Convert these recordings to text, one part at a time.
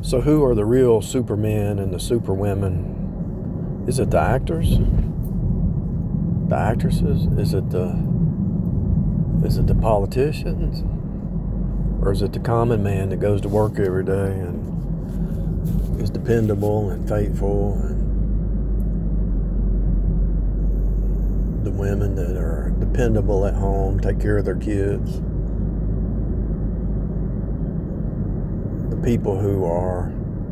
So who are the real supermen and the superwomen? Is it the actors? The actresses? Is it the politicians? Or is it the common man that goes to work every day and is dependable and faithful, and the women that are dependable at home, take care of their kids? The people who are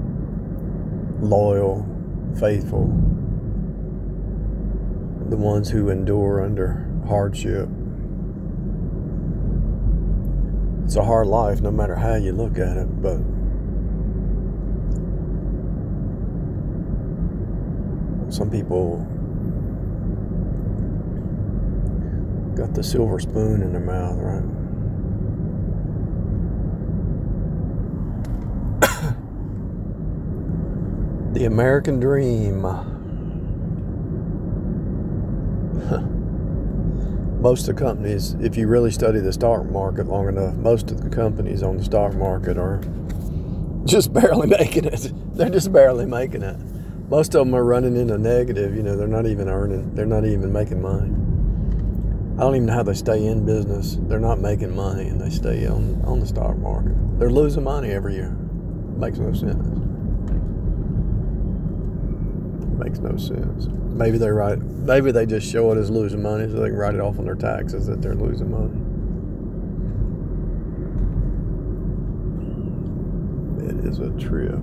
loyal, faithful, the ones who endure under hardship. It's a hard life no matter how you look at it, but some people got the silver spoon in their mouth, right? The American dream. Most of the companies, if you really study the stock market long enough, most of the companies on the stock market are just barely making it. They're just barely making it. Most of them are running into negative. They're not even earning. They're not even making money. I don't even know how they stay in business. They're not making money, and they stay on the stock market. They're losing money every year. Makes no sense. Makes no sense. Maybe they just show it as losing money so they can write it off on their taxes that they're losing money. It is a trip.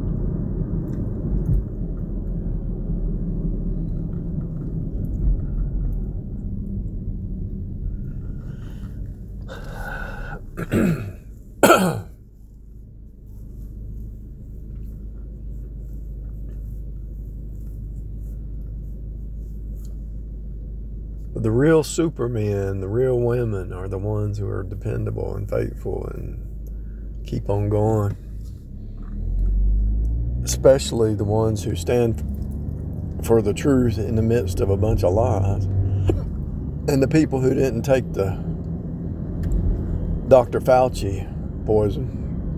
But the real supermen, the real women, are the ones who are dependable and faithful and keep on going. Especially the ones who stand for the truth in the midst of a bunch of lies. And the people who didn't take the Dr. Fauci poison.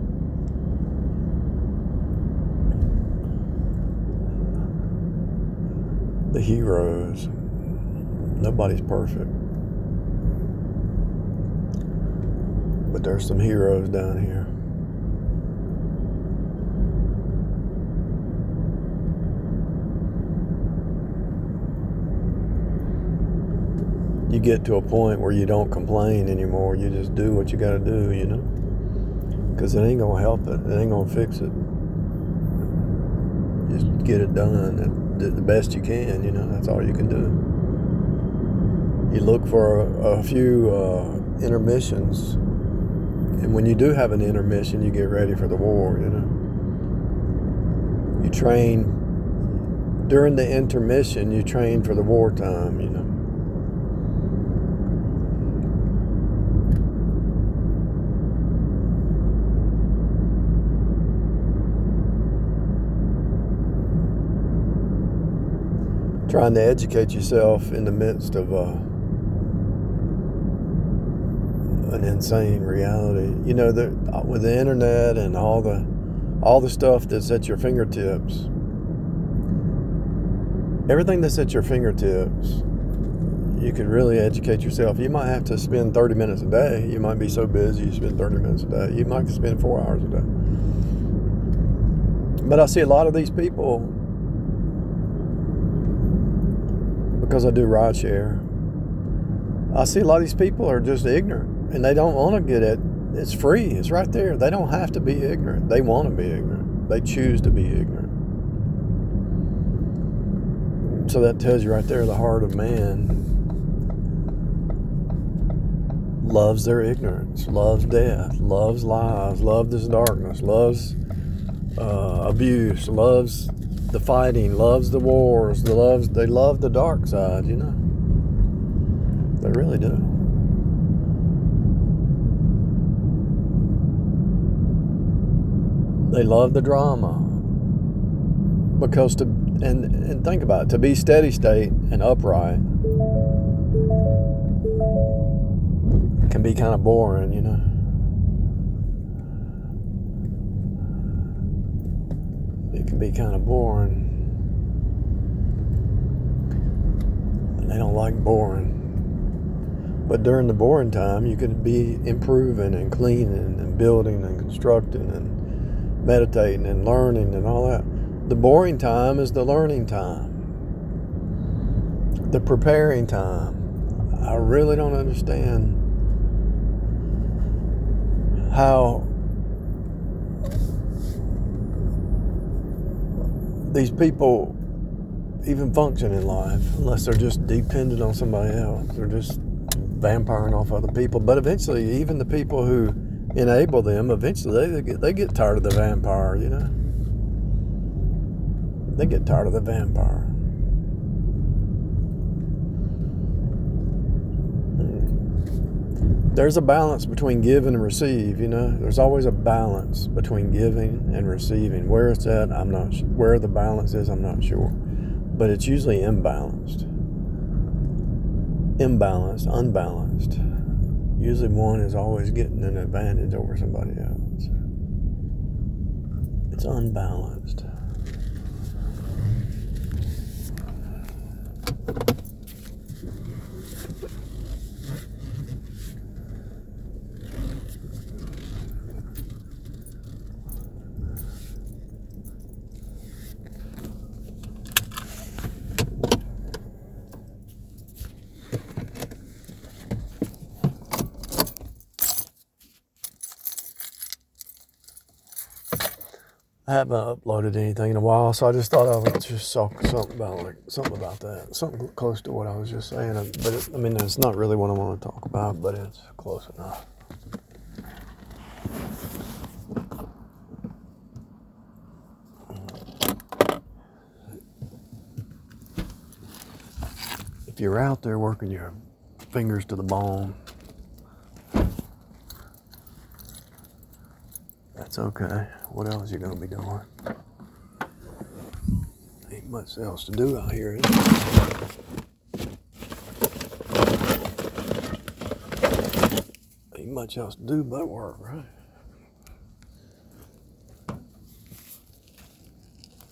The heroes. Nobody's perfect. But there's some heroes down here. You get to a point where you don't complain anymore. You just do what you got to do, because it ain't going to help it. It ain't going to fix it. Just get it done the best you can, That's all you can do. You look for a few intermissions. And when you do have an intermission, you get ready for the war, You train. During the intermission, you train for the wartime, Trying to educate yourself in the midst of an insane reality. With the internet and all the stuff that's at your fingertips, everything that's at your fingertips, you could really educate yourself. You might have to spend 30 minutes a day. You might be so busy you spend 30 minutes a day. You might spend 4 hours a day. But I see a lot of these people, because I do rideshare, I see a lot of these people are just ignorant. And they don't want to get it. It's free. It's right there. They don't have to be ignorant. They want to be ignorant. They choose to be ignorant. So that tells you right there, the heart of man loves their ignorance, loves death, loves lies, loves this darkness, loves abuse, loves the fighting, loves the wars, they love the dark side, They really do. They love the drama. Because and think about it, to be steady state and upright can be kind of boring, be kind of boring. And they don't like boring. But during the boring time, you could be improving and cleaning and building and constructing and meditating and learning and all that. The boring time is the learning time, the preparing time. I really don't understand how these people even function in life unless they're just dependent on somebody else. They're just vampiring off other people. But eventually, even the people who enable them, eventually they get tired of the vampire, you know. They get tired of the vampire. There's a balance between give and receive, you know. There's always a balance between giving and receiving. Where it's at, I'm not sure. Where the balance is, I'm not sure. But it's usually imbalanced. Unbalanced. Usually one is always getting an advantage over somebody else. It's unbalanced. I haven't uploaded anything in a while, so I just thought I would just talk something about that, something close to what I was just saying. But it's not really what I want to talk about, but it's close enough. If you're out there working your fingers to the bone, that's okay. What else are you going to be doing? Ain't much else to do out here, is there? Ain't much else to do but work, right?